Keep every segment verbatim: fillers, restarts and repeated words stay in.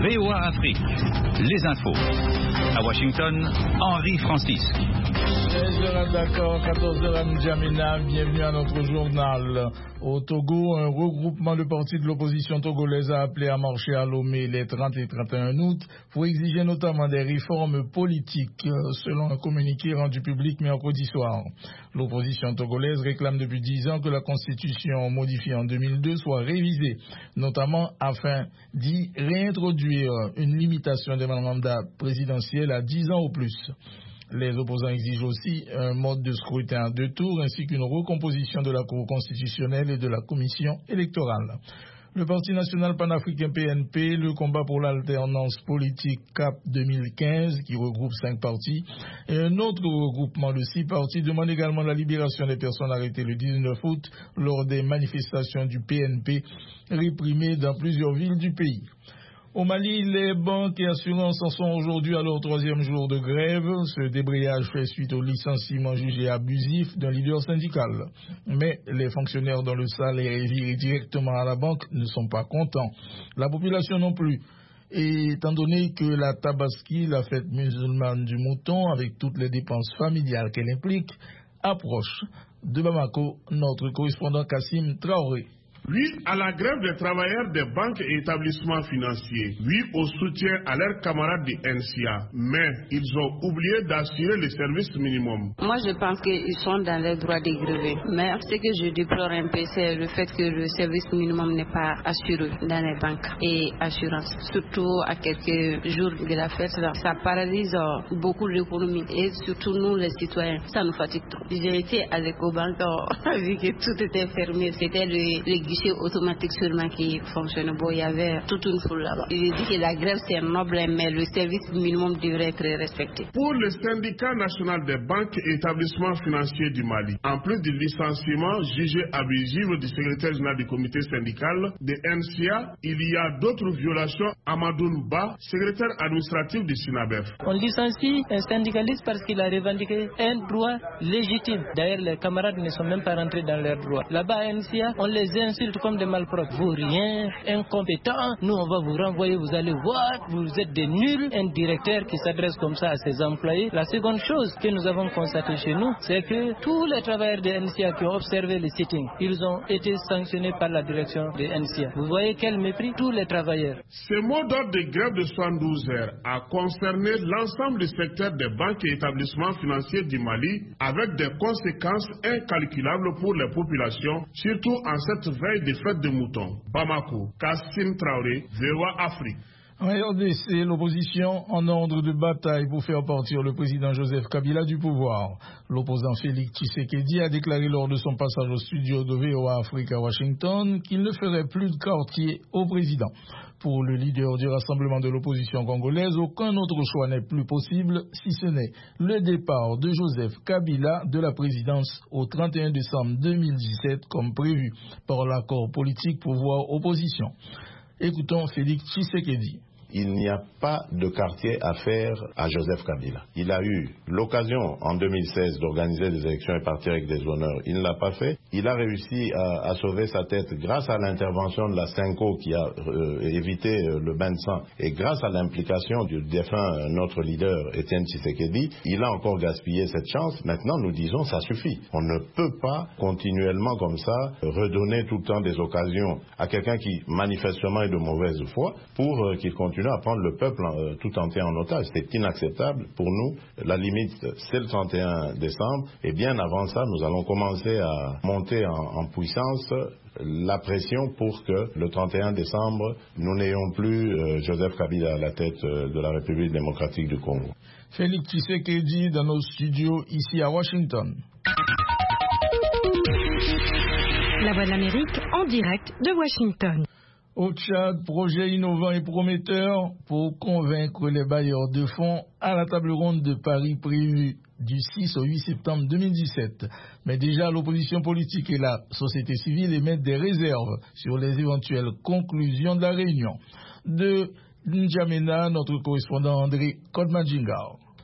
V O A Afrique, les infos. À Washington, Henri Francis. seize heures à Dakar, quatorze heures à N'Djamena, bienvenue à notre journal. Au Togo, un regroupement de partis de l'opposition togolaise a appelé à marcher à Lomé les trente et trente et un août pour exiger notamment des réformes politiques, selon un communiqué rendu public mercredi soir. L'opposition togolaise réclame depuis dix ans que la constitution modifiée en deux mille deux soit révisée, notamment afin d'y réintroduire une limitation des mandats présidentiels à dix ans au plus. Les opposants exigent aussi un mode de scrutin à deux tours ainsi qu'une recomposition de la Cour constitutionnelle et de la Commission électorale. Le Parti national panafricain P N P, le combat pour l'alternance politique C A P deux mille quinze, qui regroupe cinq partis, et un autre regroupement de six partis demandent également la libération des personnes arrêtées le dix-neuf août lors des manifestations du P N P réprimées dans plusieurs villes du pays. Au Mali, les banques et assurances en sont aujourd'hui à leur troisième jour de grève. Ce débrayage fait suite au licenciement jugé abusif d'un leader syndical. Mais les fonctionnaires dont le salaire est viré directement à la banque ne sont pas contents. La population non plus. Et étant donné que la Tabaski, la fête musulmane du mouton, avec toutes les dépenses familiales qu'elle implique, approche. De Bamako, notre correspondant Kassim Traoré. Oui à la grève des travailleurs des banques et établissements financiers. Oui au soutien à leurs camarades du N C A. Mais ils ont oublié d'assurer le service minimum. Moi, je pense qu'ils sont dans les droits de gréver. Mais ce que je déplore un peu, c'est le fait que le service minimum n'est pas assuré dans les banques et assurances. Surtout à quelques jours de la fête, là, ça paralyse beaucoup l'économie. Et surtout nous, les citoyens, ça nous fatigue trop. J'ai été à l'écobanque, on a vu que tout était fermé. C'était le, le guichet automatique seulement qui fonctionne. Bon, il y avait toute une foule là-bas. Il dit que la grève c'est noble, mais le service minimum devrait être respecté. Pour le syndicat national des banques et établissements financiers du Mali, en plus du licenciement jugé abusif du secrétaire général du comité syndical de N C A, il y a d'autres violations. Amadoun Ba, secrétaire administratif du SINABEF. On licencie un syndicaliste parce qu'il a revendiqué un droit légitime. D'ailleurs, les camarades ne sont même pas rentrés dans leurs droits. Là-bas à N C A, on les insulte comme des malpropres. Vous rien, incompétents, nous on va vous renvoyer, vous allez voir, vous êtes des nuls. Un directeur qui s'adresse comme ça à ses employés. La seconde chose que nous avons constatée chez nous, c'est que tous les travailleurs de N C A qui ont observé le sitting, ils ont été sanctionnés par la direction de N C A. Vous voyez quel mépris, tous les travailleurs. Ce mot d'ordre de grève de soixante-douze heures a concerné l'ensemble du secteur des banques et établissements financiers du Mali, avec des conséquences incalculables pour les populations, surtout en cette veille des fêtes de moutons. Bamako, Kassim Traoré, V O A Afrique. En R D C, l'opposition en ordre de bataille pour faire partir le président Joseph Kabila du pouvoir. L'opposant Félix Tshisekedi a déclaré lors de son passage au studio de V O A Afrique à Washington qu'il ne ferait plus de quartier au président. Pour le leader du rassemblement de l'opposition congolaise, aucun autre choix n'est plus possible si ce n'est le départ de Joseph Kabila de la présidence au trente et un décembre deux mille dix-sept comme prévu par l'accord politique pouvoir-opposition. Écoutons Félix Tshisekedi. Il n'y a pas de quartier à faire à Joseph Kabila. Il a eu l'occasion en deux mille seize d'organiser des élections et partir avec des honneurs. Il ne l'a pas fait. Il a réussi à, à sauver sa tête grâce à l'intervention de la Senko qui a euh, évité euh, le bain de sang et grâce à l'implication du défunt euh, notre leader Étienne Tshisekedi. Il a encore gaspillé cette chance. Maintenant nous disons ça suffit. On ne peut pas continuellement comme ça redonner tout le temps des occasions à quelqu'un qui manifestement est de mauvaise foi pour euh, qu'il continue à prendre le peuple euh, tout entier en otage. C'est inacceptable pour nous. La limite, c'est le trente et un décembre. Et bien avant ça, nous allons commencer à monter en, en puissance la pression pour que le trente et un décembre, nous n'ayons plus euh, Joseph Kabila à la tête euh, de la République démocratique du Congo. Félix Tshisekedi dans nos studios ici à Washington. La Voix de l'Amérique en direct de Washington. Au Tchad, projet innovant et prometteur pour convaincre les bailleurs de fonds à la table ronde de Paris prévue du six au huit septembre deux mille dix-sept. Mais déjà, l'opposition politique et la société civile émettent des réserves sur les éventuelles conclusions de la réunion. De N'Djamena, notre correspondant André Kodmadjingar.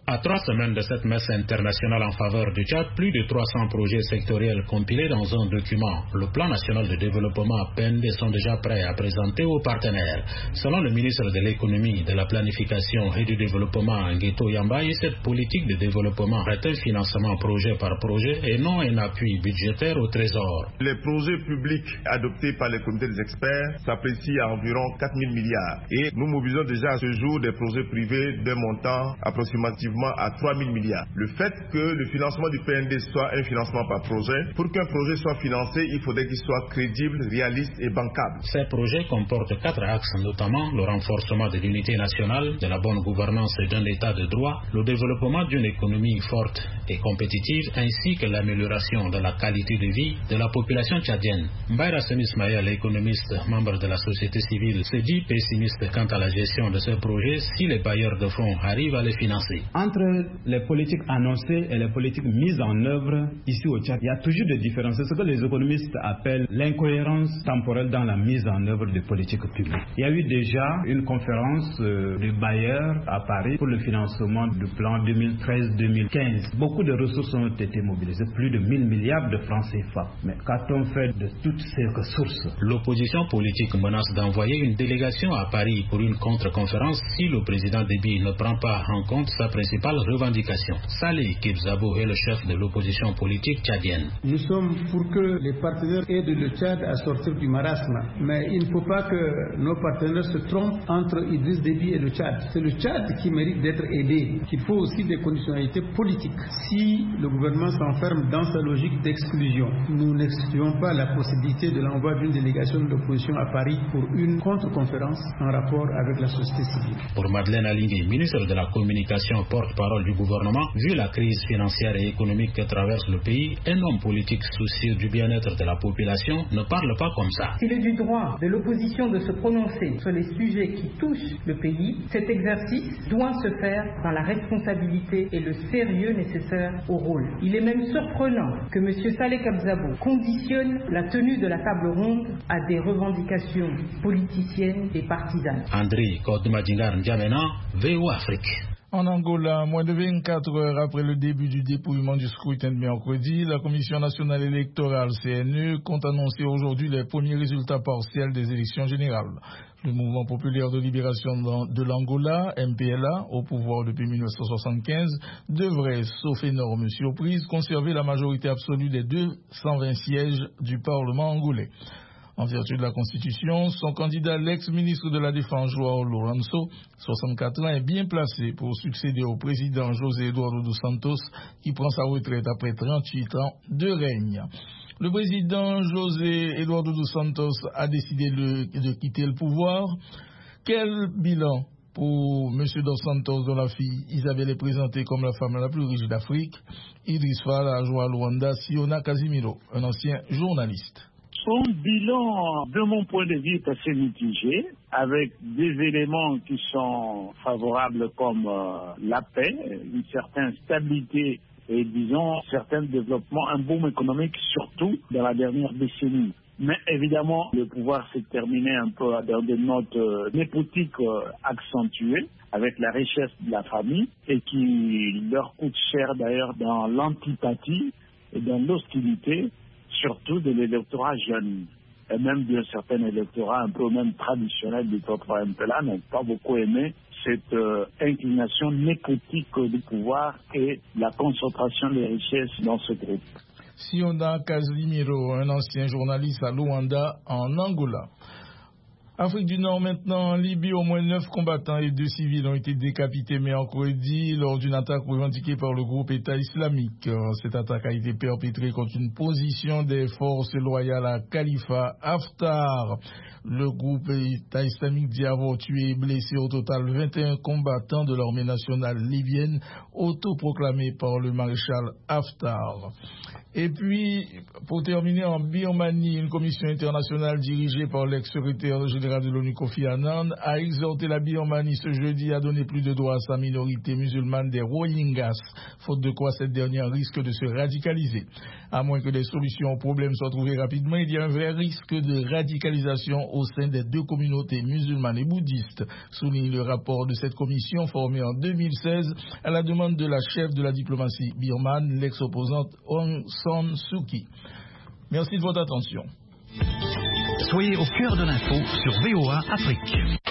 À trois semaines de cette messe internationale en faveur du Tchad, plus de trois cents projets sectoriels compilés dans un document, le Plan national de développement P N D, sont déjà prêts à présenter aux partenaires. Selon le ministre de l'économie, de la planification et du développement, Ngueto Yambaye, cette politique de développement est un financement projet par projet et non un appui budgétaire au trésor. Les projets publics adoptés par les comités des experts s'apprécient à environ quatre mille milliards et nous mobilisons déjà à ce jour des projets privés d'un montant approximativement à trois mille milliards. Le fait que le financement du P N D soit un financement par projet, pour qu'un projet soit financé, il faudrait qu'il soit crédible, réaliste et bancable. Ces projets comportent quatre axes, notamment le renforcement de l'unité nationale, de la bonne gouvernance et d'un état de droit, le développement d'une économie forte et compétitive, ainsi que l'amélioration de la qualité de vie de la population tchadienne. Mbaye Semi Ismaël, économiste, membre de la société civile, se dit pessimiste quant à la gestion de ce projet si les bailleurs de fonds arrivent à les financer. Entre les politiques annoncées et les politiques mises en œuvre ici au Tchad, il y a toujours des différences. C'est ce que les économistes appellent l'incohérence temporelle dans la mise en œuvre des politiques publiques. Il y a eu déjà une conférence euh, de bailleurs à Paris pour le financement du plan deux mille treize deux mille quinze. Beaucoup de ressources ont été mobilisées, plus de mille milliards de francs C F A. Mais qu'a-t-on fait de toutes ces ressources? L'opposition politique menace d'envoyer une délégation à Paris pour une contre-conférence si le président Déby ne prend pas en compte sa principale revendication. Saleh Kebzabo est le chef de l'opposition politique tchadienne. Nous sommes pour que les partenaires aident le Tchad à sortir du marasme. Mais il ne faut pas que nos partenaires se trompent entre Idriss Déby et le Tchad. C'est le Tchad qui mérite d'être aidé. Il faut aussi des conditionnalités politiques. Si le gouvernement s'enferme dans sa logique d'exclusion, nous n'excluons pas la possibilité de l'envoi d'une délégation de l'opposition à Paris pour une contre-conférence en rapport avec la société civile. Pour Madeleine Alingui, ministre de la Communication, porte-parole du gouvernement, vu la crise financière et économique que traverse le pays, un homme politique soucieux du bien-être de la population ne parle pas comme ça. S'il est du droit de l'opposition de se prononcer sur les sujets qui touchent le pays, cet exercice doit se faire dans la responsabilité et le sérieux nécessaire au rôle. Il est même surprenant que M. Saleh Kebzabo conditionne la tenue de la table ronde à des revendications politiciennes et partisanes. André Kodmadingar N'Djamena, V O Afrique. En Angola, moins de vingt-quatre heures après le début du dépouillement du scrutin de mercredi, la Commission nationale électorale C N E compte annoncer aujourd'hui les premiers résultats partiels des élections générales. Le Mouvement populaire de libération de l'Angola, M P L A, au pouvoir depuis mille neuf cent soixante-quinze, devrait, sauf énorme surprise, conserver la majorité absolue des deux cent vingt sièges du Parlement angolais. En vertu de la Constitution, son candidat, l'ex-ministre de la Défense, João Lourenço, soixante-quatre ans, est bien placé pour succéder au président José Eduardo dos Santos, qui prend sa retraite après trente-huit ans de règne. Le président José Eduardo dos Santos a décidé de, de quitter le pouvoir. Quel bilan pour M. dos Santos, dont la fille Isabelle est présentée comme la femme la plus riche d'Afrique? Idriss Fala, João Luanda, Siona Casimiro, un ancien journaliste. Son bilan, de mon point de vue, est assez mitigé, avec des éléments qui sont favorables comme euh, la paix, une certaine stabilité et, disons, certains développements, un boom économique, surtout dans la dernière décennie. Mais évidemment, le pouvoir s'est terminé un peu dans des notes euh, népotiques euh, accentuées, avec la richesse de la famille, et qui leur coûte cher d'ailleurs dans l'antipathie et dans l'hostilité, surtout de l'électorat jeune, et même d'un certain électorat un peu même traditionnel du peuple M P L A, n'ont pas beaucoup aimé cette euh, inclination népotique du pouvoir et la concentration des richesses dans ce groupe. Siona Casimiro, un ancien journaliste à Luanda, en Angola. Afrique du Nord maintenant, en Libye, au moins neuf combattants et deux civils ont été décapités mercredi lors d'une attaque revendiquée par le groupe État islamique. Cette attaque a été perpétrée contre une position des forces loyales à Khalifa Haftar. Le groupe État islamique dit avoir tué et blessé au total vingt et un combattants de l'armée nationale libyenne, autoproclamée par le maréchal Haftar. Et puis, pour terminer, en Birmanie, une commission internationale dirigée par l'ex-secrétaire général de l'ONU Kofi Annan a exhorté la Birmanie ce jeudi à donner plus de droits à sa minorité musulmane des Rohingyas, faute de quoi cette dernière risque de se radicaliser. À moins que des solutions aux problèmes soient trouvées rapidement, il y a un vrai risque de radicalisation au sein des deux communautés musulmanes et bouddhistes, souligne le rapport de cette commission formée en deux mille seize à la demande de la chef de la diplomatie birmane, l'ex-opposante Aung San Suu Kyi. Merci de votre attention. Soyez au cœur de l'info sur V O A Afrique.